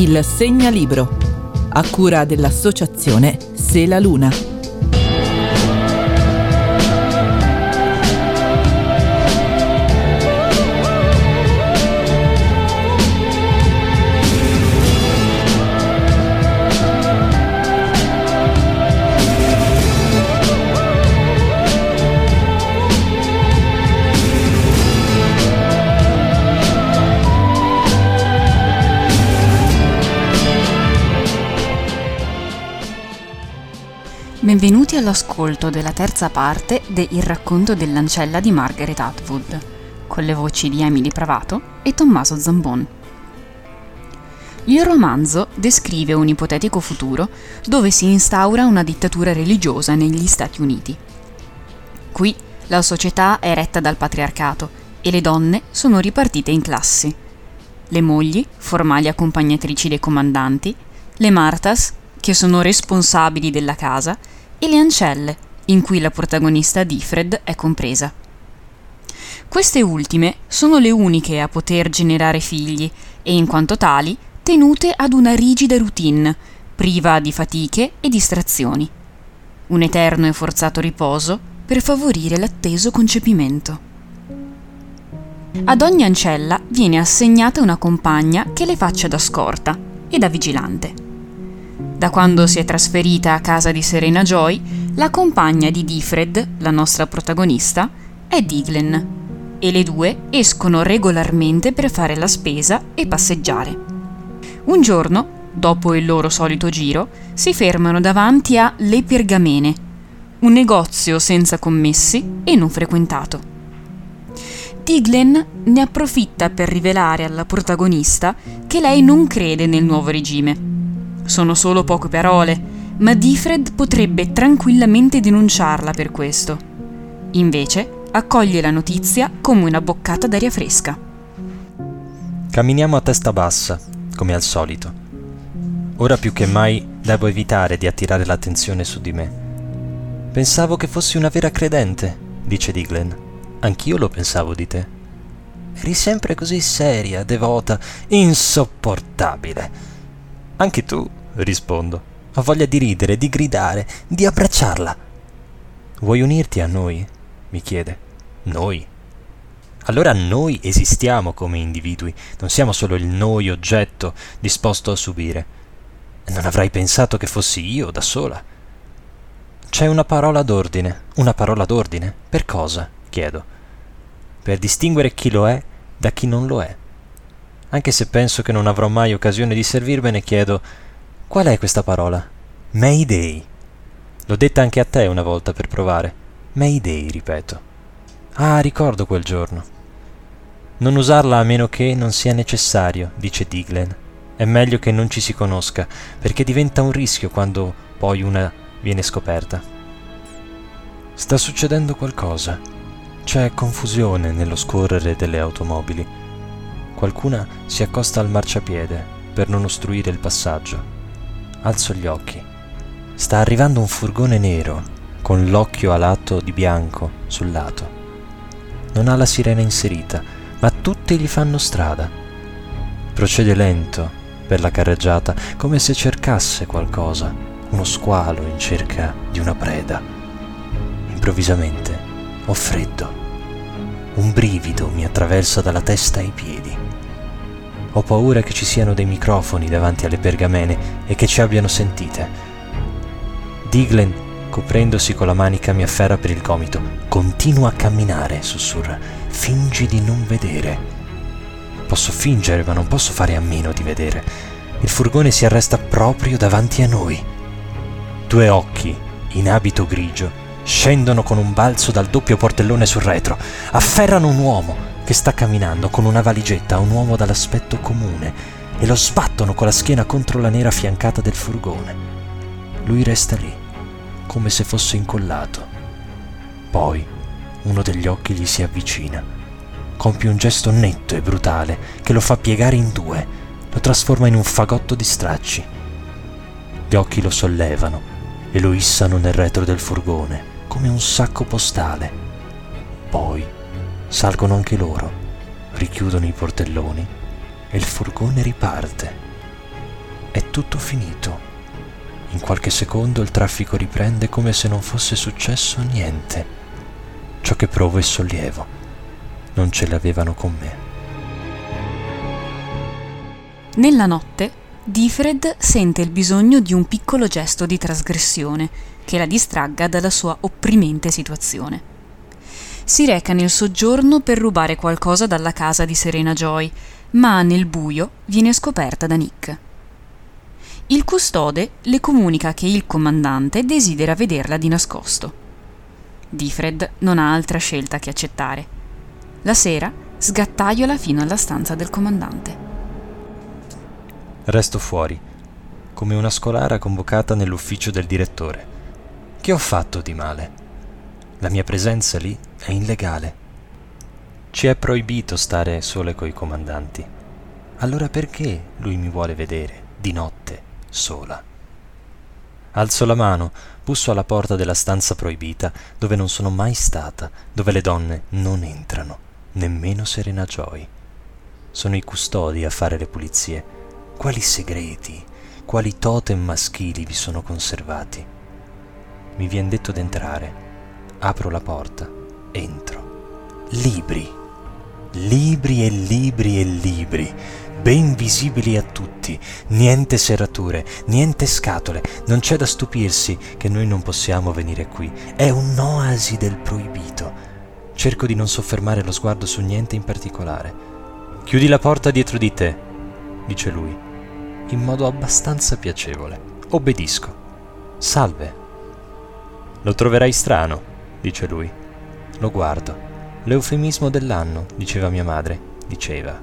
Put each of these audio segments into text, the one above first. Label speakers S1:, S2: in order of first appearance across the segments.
S1: Il Segnalibro, a cura dell'associazione Se la Luna.
S2: Benvenuti all'ascolto della terza parte de Il racconto dell'ancella di Margaret Atwood, con le voci di Emily Pravato e Tommaso Zambon. Il romanzo descrive un ipotetico futuro dove si instaura una dittatura religiosa negli Stati Uniti. Qui la società è retta dal patriarcato e le donne sono ripartite in classi. Le mogli, formali accompagnatrici dei comandanti, le Martas, che sono responsabili della casa, e le ancelle, in cui la protagonista Defred è compresa. Queste ultime sono le uniche a poter generare figli e, in quanto tali, tenute ad una rigida routine, priva di fatiche e distrazioni. Un eterno e forzato riposo per favorire l'atteso concepimento. Ad ogni ancella viene assegnata una compagna che le faccia da scorta e da vigilante. Da quando si è trasferita a casa di Serena Joy, la compagna di Defred, la nostra protagonista, è Diglen, e le due escono regolarmente per fare la spesa e passeggiare. Un giorno, dopo il loro solito giro, si fermano davanti a Le Pergamene, un negozio senza commessi e non frequentato. Diglen ne approfitta per rivelare alla protagonista che lei non crede nel nuovo regime. Sono solo poche parole, ma Defred potrebbe tranquillamente denunciarla per questo. Invece, accoglie la notizia come una boccata d'aria fresca.
S3: Camminiamo a testa bassa, come al solito. Ora più che mai devo evitare di attirare l'attenzione su di me. Pensavo che fossi una vera credente, dice Diglen. Anch'io lo pensavo di te. Eri sempre così seria, devota, insopportabile. Anche tu, rispondo. Ho voglia di ridere, di gridare, di abbracciarla. Vuoi unirti a noi? Mi chiede. Noi? Allora noi esistiamo come individui, non siamo solo il noi oggetto disposto a subire. Non avrai pensato che fossi io da sola. C'è una parola d'ordine. Una parola d'ordine? Per cosa? Chiedo. Per distinguere chi lo è da chi non lo è. Anche se penso che non avrò mai occasione di servirmene, chiedo: qual è questa parola? Mayday. L'ho detta anche a te una volta per provare. Mayday, ripeto. Ah, ricordo quel giorno. Non usarla a meno che non sia necessario, dice Diglen. È meglio che non ci si conosca, perché diventa un rischio quando poi una viene scoperta. Sta succedendo qualcosa. C'è confusione nello scorrere delle automobili. Qualcuna si accosta al marciapiede per non ostruire il passaggio. Alzo gli occhi. Sta arrivando un furgone nero con l'occhio alato di bianco sul lato. Non ha la sirena inserita, ma tutte gli fanno strada. Procede lento per la carreggiata, come se cercasse qualcosa, uno squalo in cerca di una preda. Improvvisamente ho freddo. Un brivido mi attraversa dalla testa ai piedi. Ho paura che ci siano dei microfoni davanti alle pergamene e che ci abbiano sentite. Diglen, coprendosi con la manica, mi afferra per il gomito. Continua a camminare, sussurra. Fingi di non vedere. Posso fingere, ma non posso fare a meno di vedere. Il furgone si arresta proprio davanti a noi. Due occhi, in abito grigio, scendono con un balzo dal doppio portellone sul retro. Afferrano un uomo che sta camminando con una valigetta, un uomo dall'aspetto comune, e lo sbattono con la schiena contro la nera fiancata del furgone. Lui resta lì, come se fosse incollato. Poi uno degli occhi gli si avvicina. Compie un gesto netto e brutale che lo fa piegare in due, lo trasforma in un fagotto di stracci. Gli occhi lo sollevano e lo issano nel retro del furgone, come un sacco postale. Poi salgono anche loro, richiudono i portelloni e il furgone riparte. è tutto finito. In qualche secondo il traffico riprende come se non fosse successo niente. Ciò che provo è sollievo. Non ce l'avevano con me.
S2: Nella notte, Difred sente il bisogno di un piccolo gesto di trasgressione che la distragga dalla sua opprimente situazione. Si reca nel soggiorno per rubare qualcosa dalla casa di Serena Joy, ma nel buio viene scoperta da Nick. Il custode le comunica che il comandante desidera vederla di nascosto. Difred non ha altra scelta che accettare. La sera sgattaiola fino alla stanza del comandante.
S3: Resto fuori, come una scolara convocata nell'ufficio del direttore. Che ho fatto di male? La mia presenza lì è illegale. Ci è proibito stare sole coi comandanti. Allora perché lui mi vuole vedere, di notte, sola? Alzo la mano, busso alla porta della stanza proibita, dove non sono mai stata, dove le donne non entrano, nemmeno Serena Joy. Sono i custodi a fare le pulizie. Quali segreti, quali totem maschili vi sono conservati? Mi vien detto d'entrare. Apro la porta, entro. Libri. Libri e libri e libri, ben visibili a tutti, niente serrature, niente scatole. Non c'è da stupirsi che noi non possiamo venire qui. È un'oasi del proibito. Cerco di non soffermare lo sguardo su niente in particolare. Chiudi la porta dietro di te, dice lui, in modo abbastanza piacevole. Obbedisco. Salve. Lo troverai strano, dice lui. Lo guardo. L'eufemismo dell'anno, diceva mia madre. Diceva.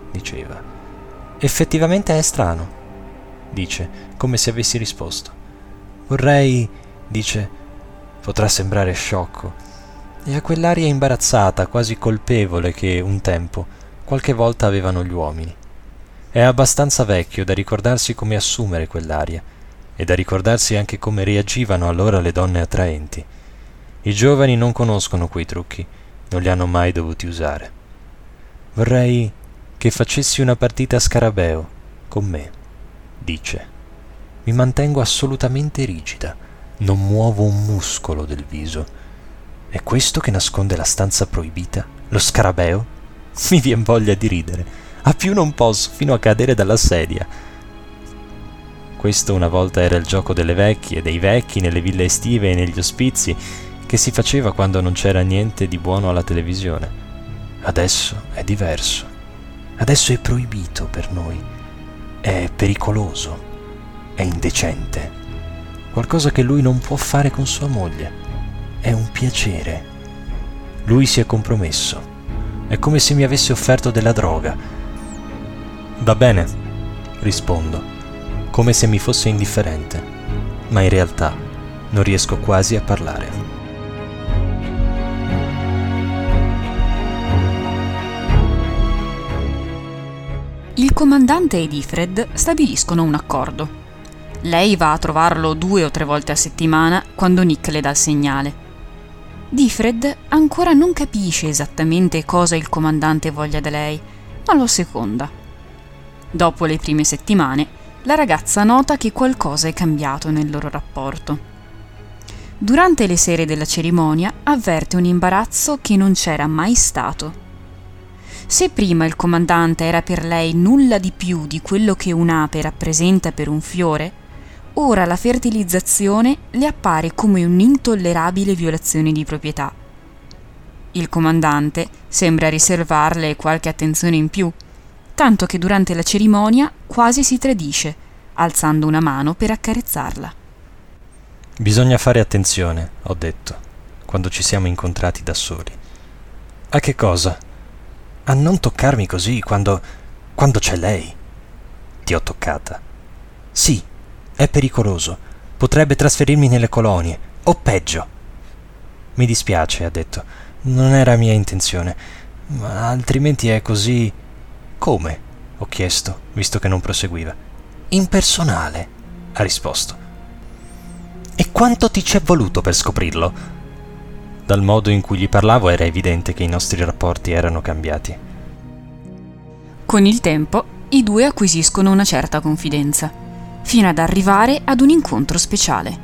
S3: Effettivamente è strano, dice, come se avessi risposto. Vorrei, dice, potrà sembrare sciocco, e ha quell'aria imbarazzata, quasi colpevole che un tempo, qualche volta avevano gli uomini. È abbastanza vecchio da ricordarsi come assumere quell'aria, e da ricordarsi anche come reagivano allora le donne attraenti. I giovani non conoscono quei trucchi, non li hanno mai dovuti usare. Vorrei che facessi una partita a scarabeo con me, dice. Mi mantengo assolutamente rigida, non muovo un muscolo del viso. È questo che nasconde la stanza proibita? Lo scarabeo? Mi vien voglia di ridere. A più non posso, fino a cadere dalla sedia. Questo una volta era il gioco delle vecchie, dei vecchi nelle ville estive e negli ospizi, che si faceva quando non c'era niente di buono alla televisione. Adesso è diverso. Adesso è proibito per noi. È pericoloso. È indecente. Qualcosa che lui non può fare con sua moglie. È un piacere. Lui si è compromesso. È come se mi avesse offerto della droga. Va bene, rispondo, come se mi fosse indifferente, ma in realtà non riesco quasi a parlare.
S2: Il comandante e Difred stabiliscono un accordo. Lei va a trovarlo 2 o 3 volte a settimana quando Nick le dà il segnale. Difred ancora non capisce esattamente cosa il comandante voglia da lei, ma lo asseconda. Dopo le prime settimane, la ragazza nota che qualcosa è cambiato nel loro rapporto. Durante le sere della cerimonia avverte un imbarazzo che non c'era mai stato. Se prima il comandante era per lei nulla di più di quello che un'ape rappresenta per un fiore, ora la fertilizzazione le appare come un'intollerabile violazione di proprietà. Il comandante sembra riservarle qualche attenzione in più, tanto che durante la cerimonia quasi si tradisce, alzando una mano per accarezzarla.
S3: Bisogna fare attenzione, ho detto, quando ci siamo incontrati da soli. A che cosa? A non toccarmi così quando c'è lei. Ti ho toccata. Sì, è pericoloso. Potrebbe trasferirmi nelle colonie, o peggio. Mi dispiace, ha detto. Non era mia intenzione. Ma altrimenti è così... Come? Ho chiesto, visto che non proseguiva. Impersonale, ha risposto. E quanto ti ci è voluto per scoprirlo? Dal modo in cui gli parlavo era evidente che i nostri rapporti erano cambiati.
S2: Con il tempo, i due acquisiscono una certa confidenza. fino ad arrivare ad un incontro speciale.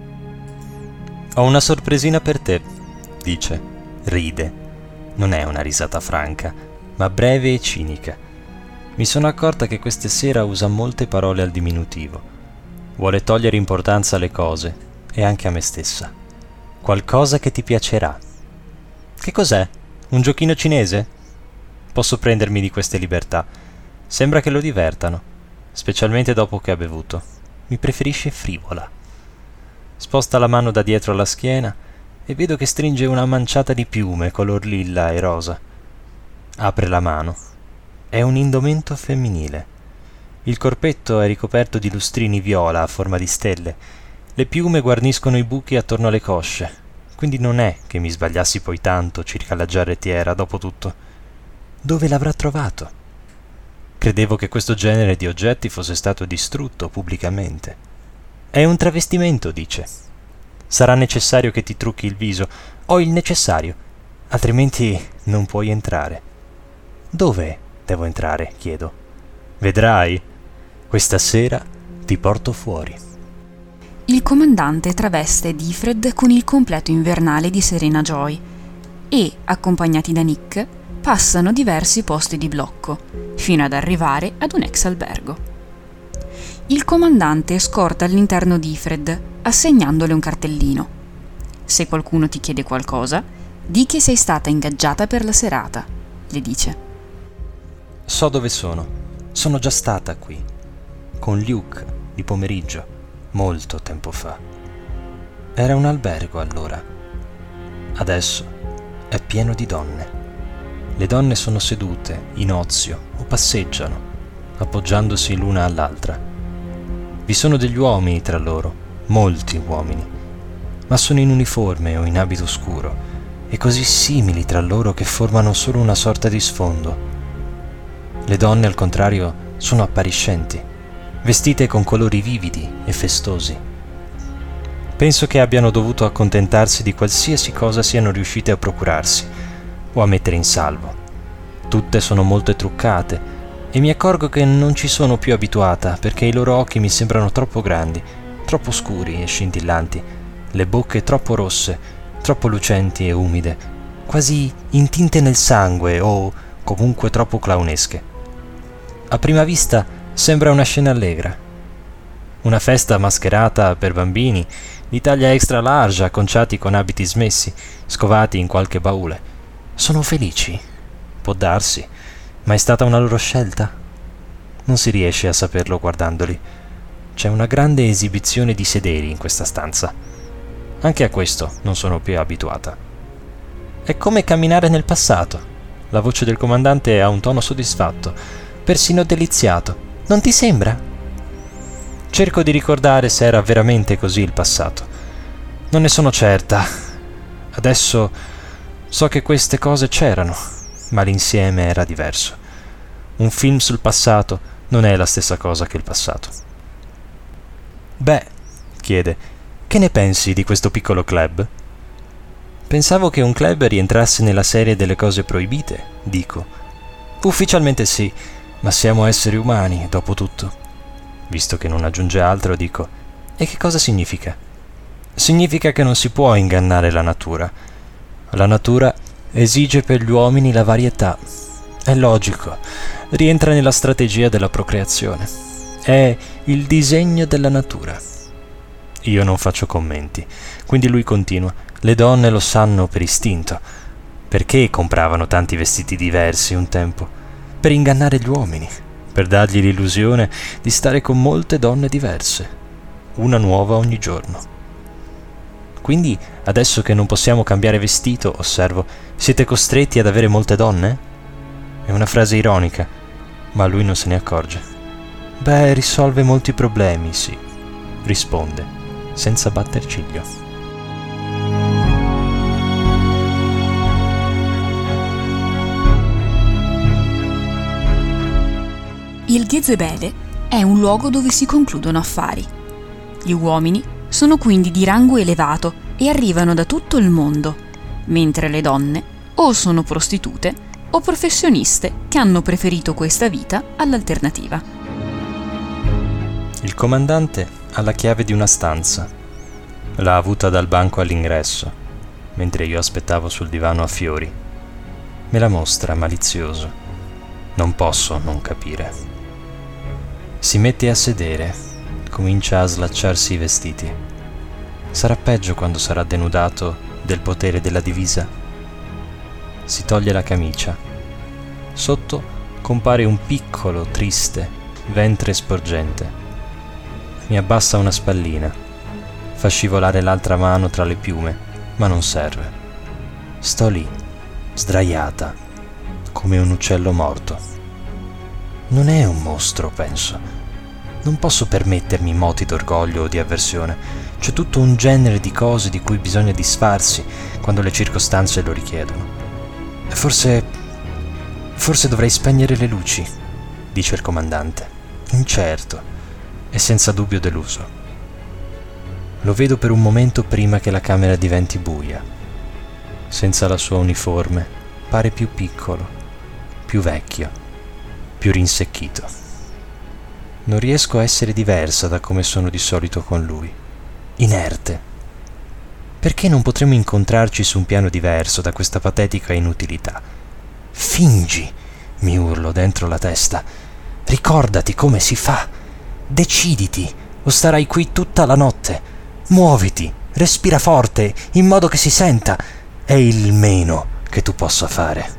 S3: Ho una sorpresina per te, dice. Ride. Non è una risata franca, ma breve e cinica. Mi sono accorta che questa sera usa molte parole al diminutivo. Vuole togliere importanza alle cose e anche a me stessa. Qualcosa che ti piacerà. Che cos'è? Un giochino cinese? Posso prendermi di queste libertà. Sembra che lo divertano, specialmente dopo che ha bevuto. Mi preferisce frivola. Sposta la mano da dietro alla schiena e vedo che stringe una manciata di piume color lilla e rosa. Apre la mano. È un indumento femminile. Il corpetto è ricoperto di lustrini viola a forma di stelle. Le piume guarniscono i buchi attorno alle cosce, quindi non è che mi sbagliassi poi tanto circa la giarrettiera, dopo tutto. Dove l'avrà trovato? Credevo che questo genere di oggetti fosse stato distrutto pubblicamente. È un travestimento, dice. Sarà necessario che ti trucchi il viso. Ho il necessario, altrimenti non puoi entrare. Dove devo entrare? Chiedo. Vedrai. Questa sera ti porto fuori.
S2: Il comandante traveste Difred con il completo invernale di Serena Joy e, accompagnati da Nick, passano diversi posti di blocco, fino ad arrivare ad un ex albergo. Il comandante scorta all'interno Difred, assegnandole un cartellino. Se qualcuno ti chiede qualcosa, di che sei stata ingaggiata per la serata, le dice.
S3: So dove sono. Sono già stata qui. Con Luke, di pomeriggio, molto tempo fa. Era un albergo allora. Adesso è pieno di donne. Le donne sono sedute, in ozio, o passeggiano, appoggiandosi l'una all'altra. Vi sono degli uomini tra loro, molti uomini, ma sono in uniforme o in abito scuro, e così simili tra loro che formano solo una sorta di sfondo. Le donne, al contrario, sono appariscenti, vestite con colori vividi e festosi. Penso che abbiano dovuto accontentarsi di qualsiasi cosa siano riuscite a procurarsi o a mettere in salvo. Tutte sono molto truccate e mi accorgo che non ci sono più abituata perché i loro occhi mi sembrano troppo grandi, troppo scuri e scintillanti, le bocche troppo rosse, troppo lucenti e umide, quasi intinte nel sangue o comunque troppo clownesche. A prima vista sembra una scena allegra. Una festa mascherata per bambini, di taglia extra large, acconciati con abiti smessi, scovati in qualche baule. Sono felici? Può darsi, ma è stata una loro scelta? Non si riesce a saperlo guardandoli. C'è una grande esibizione di sederi in questa stanza. Anche a questo non sono più abituata. È come camminare nel passato. La voce del comandante ha un tono soddisfatto, persino deliziato. Non ti sembra? Cerco di ricordare se era veramente così il passato. Non ne sono certa. Adesso so che queste cose c'erano, ma l'insieme era diverso. Un film sul passato non è la stessa cosa che il passato. Beh, chiede, che ne pensi di questo piccolo club? Pensavo che un club rientrasse nella serie delle cose proibite, dico. Ufficialmente sì, ma siamo esseri umani, dopo tutto. Visto che non aggiunge altro, dico, e che cosa significa? Significa che non si può ingannare la natura. La natura esige per gli uomini la varietà. È logico, rientra nella strategia della procreazione. È il disegno della natura. Io non faccio commenti, quindi lui continua. Le donne lo sanno per istinto. Perché compravano tanti vestiti diversi un tempo? Per ingannare gli uomini, per dargli l'illusione di stare con molte donne diverse, una nuova ogni giorno. Quindi, adesso che non possiamo cambiare vestito, osservo, siete costretti ad avere molte donne? È una frase ironica, ma lui non se ne accorge. Beh, risolve molti problemi, sì, risponde, senza batter ciglio.
S2: Il Ghezebele è un luogo dove si concludono affari. Gli uomini sono quindi di rango elevato e arrivano da tutto il mondo, mentre le donne o sono prostitute o professioniste che hanno preferito questa vita all'alternativa.
S3: Il comandante ha la chiave di una stanza. L'ha avuta dal banco all'ingresso, mentre io aspettavo sul divano a fiori. Me la mostra malizioso. Non posso non capire. Si mette a sedere, comincia a slacciarsi i vestiti. Sarà peggio quando sarà denudato del potere della divisa. Si toglie la camicia. Sotto compare un piccolo, triste ventre sporgente. Mi abbassa una spallina. Fa scivolare l'altra mano tra le piume, ma non serve. Sto lì, sdraiata, come un uccello morto. Non è un mostro, penso. Non posso permettermi moti d'orgoglio o di avversione. C'è tutto un genere di cose di cui bisogna disfarsi quando le circostanze lo richiedono. Forse dovrei spegnere le luci, dice il comandante, incerto e senza dubbio deluso. Lo vedo per un momento prima che la camera diventi buia. Senza la sua uniforme, pare più piccolo, più vecchio, più rinsecchito. Non riesco a essere diversa da come sono di solito con lui, inerte. Perché non potremmo incontrarci su un piano diverso da questa patetica inutilità? Fingi, mi urlo dentro la testa. Ricordati come si fa. Deciditi, o starai qui tutta la notte. Muoviti, respira forte, in modo che si senta. È il meno che tu possa fare.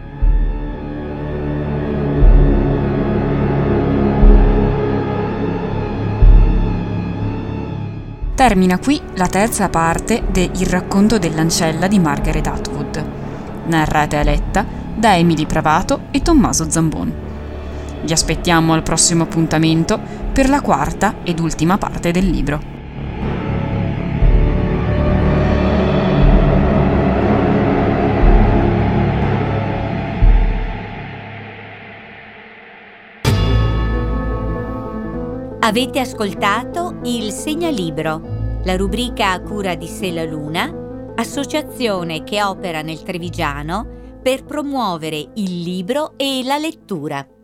S2: Termina qui la terza parte de Il racconto dell'ancella di Margaret Atwood, narrata e letta da Emily Pravato e Tommaso Zambon. Vi aspettiamo al prossimo appuntamento per la quarta ed ultima parte del libro.
S4: Avete ascoltato Il Segnalibro, la rubrica a cura di Se la Luna, associazione che opera nel Trevigiano per promuovere il libro e la lettura.